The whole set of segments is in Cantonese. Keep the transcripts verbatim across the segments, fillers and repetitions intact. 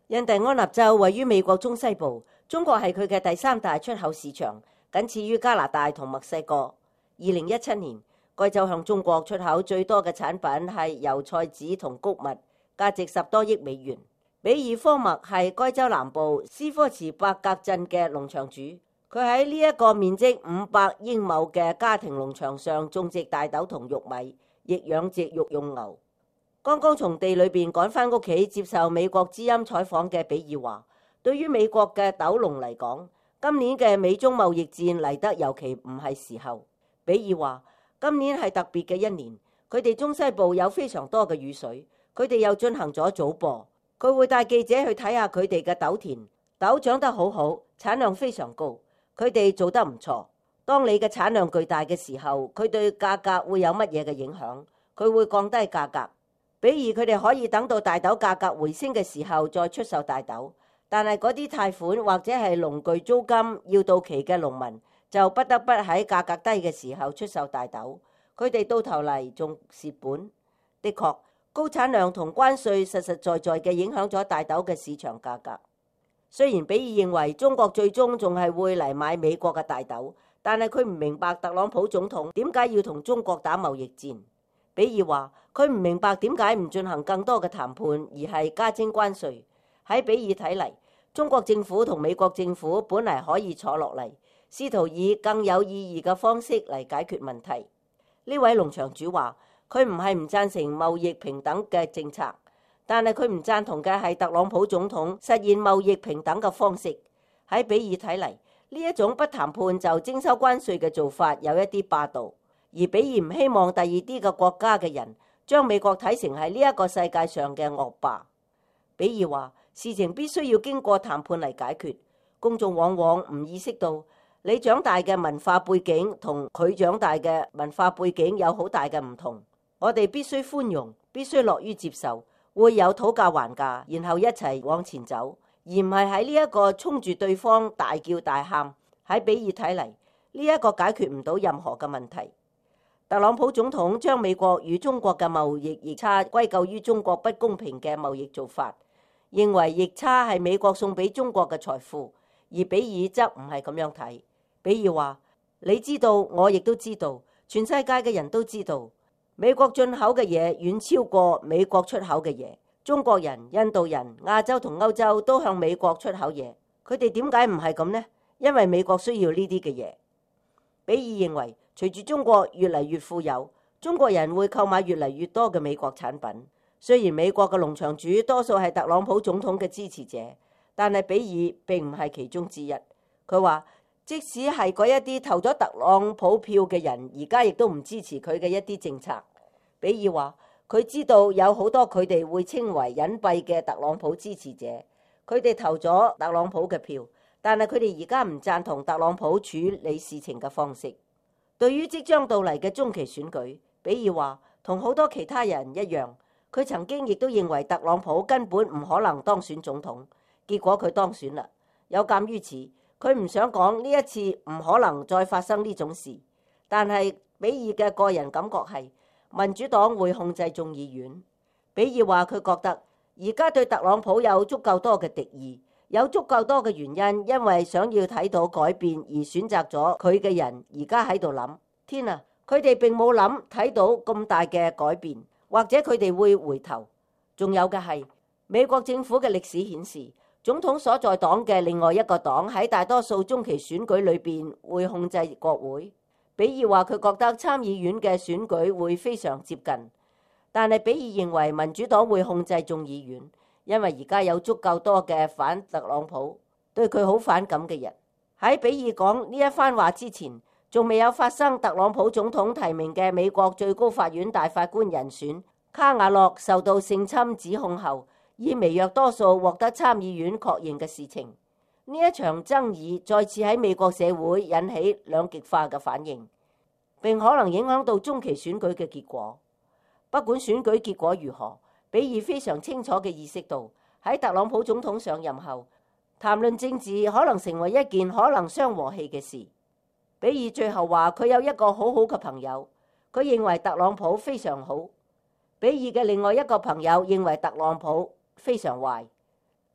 印第安納州位於美國中西部，中國係佢嘅第三大出口市場，僅次於加拿大同墨西哥。二零一七年，該州向中國出口最多嘅產品係油菜籽同穀物，價值十多億美元。比爾科默係該州南部斯科茨伯格鎮嘅農場主，佢喺呢一個面積五百英畝嘅家庭農場上種植大豆同玉米，亦養殖育用牛。剛剛從地裏邊趕返屋企接受美國之音採訪嘅比爾話，對於美國嘅豆農嚟講，今年嘅美中貿易戰嚟得尤其唔係時候。比爾話，今年係特別嘅一年，佢哋中西部有非常多嘅雨水，佢哋又進行咗早播，佢會帶記者去睇下佢哋嘅豆田，豆長得好好，產量非常高，佢哋做得唔錯。當你嘅產量巨大嘅時候，佢對價格會有乜嘢嘅影響？佢會降低價格。比如佢哋可以等到大豆價格回升嘅時候再出售大豆，但係嗰啲貸款或者係農具租金要到期嘅農民就不得不喺價格低嘅時候出售大豆，佢哋到頭嚟仲蝕本。的確，高產量同關稅實實在在嘅影響咗大豆嘅市場價格。雖然比爾認為中國最終仲係會嚟買美國嘅大豆，但係佢唔明白特朗普總統點解要同中國打貿易戰。比爾話，佢唔明白點解唔進行更多嘅談判，而係加徵關稅。喺比爾睇嚟，中國政府同美國政府本嚟可以坐落嚟，試圖以更有意義嘅方式嚟解決問題。呢位農場主話，佢唔係唔贊成貿易平等嘅政策，但係佢唔贊同嘅係特朗普總統實現貿易平等嘅方式。喺比爾睇嚟，呢一種不談判就徵收關稅嘅做法有一啲霸道。而比爾唔希望第二啲嘅國家嘅人將美國睇成係呢一個世界上嘅惡霸。比爾話，事情必須要經過談判嚟解決。公眾往往唔意識到，你長大嘅文化背景同佢長大嘅文化背景有好大嘅唔同。我哋必須寬容，必須樂於接受，會有討價還價，然後一齊往前走，而唔係喺呢一個衝住對方大叫大喊。喺比爾睇嚟，呢一個解決唔到任何嘅問題。特朗普總統將美國與中國嘅貿易逆差歸咎於中國不公平嘅貿易做法，認為逆差係美國送俾中國嘅財富，而比爾則唔係咁樣睇。比爾話，你知道，我亦都知道，全世界嘅人都知道，美國進口嘅嘢遠超過美國出口嘅嘢。中國人、印度人、亞洲同歐洲都向美國出口嘢，佢哋點解唔係咁呢？因為美國需要呢啲嘅嘢。比爾認為，隨住中國越嚟越富有，中國人會購買越嚟越多嘅美國產品。雖然美國嘅農場主多數係特朗普總統嘅支持者，但係比爾並唔係其中之一。佢話，即使係嗰一啲投咗特朗普票嘅人，而家亦都唔支持佢嘅一啲政策。比爾話，佢知道有好多佢哋會稱為隱蔽嘅特朗普支持者，佢哋投咗特朗普嘅票，但係佢哋而家唔贊同特朗普處理事情嘅方式。對於即將到嚟嘅中期選舉，比爾話，同好多其他人一樣，佢曾經亦都認為特朗普根本唔可能當選總統，結果佢當選啦。有鑑於此，佢唔想講呢一次唔可能再發生呢種事，但係比爾嘅個人感覺係民主黨會控制眾議院。比爾話，佢覺得而家對特朗普有足夠多嘅敵意，有足夠多嘅原因，因為想要睇到改變而選擇咗佢嘅人，而家喺度諗，天啊，佢哋並冇諗睇到咁大嘅改變，或者佢哋會回頭。仲有嘅係美國政府嘅歷史顯示，總統所在黨嘅另外一個黨喺大多數中期選舉裏邊會控制國會。比爾話，佢覺得參議院嘅選舉會非常接近，但係比爾認為民主黨會控制眾議院。因為而家有足夠多嘅反特朗普、對佢好反感嘅人。喺比爾講呢一番話之前，仲未有發生特朗普總統提名嘅美國最高法院大法官人選卡瓦諾受到性侵指控後，以微弱多數獲得參議院確認嘅事情。呢一場爭議再次喺美國社會引起兩極化嘅反應，並可能影響到中期選舉嘅結果。不管選舉結果如何，比爾非常清楚嘅意識到，喺特朗普總統上任後，談論政治可能成為一件可能傷和氣嘅事。比爾最後話，佢有一個好好嘅朋友，佢認為特朗普非常好。比爾嘅另外一個朋友認為特朗普非常壞。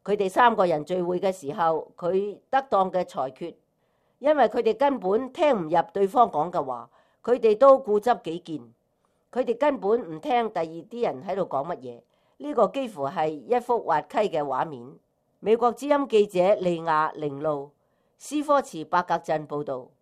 佢哋三個人聚會嘅時候，佢得當嘅裁決，因為佢哋根本聽唔入對方講嘅話，佢哋都固執己見，佢哋根本唔聽第二啲人喺度講乜嘢。呢個幾乎係一幅滑稽嘅畫面。美國之音記者利亞·寧路斯科茨伯格鎮報導。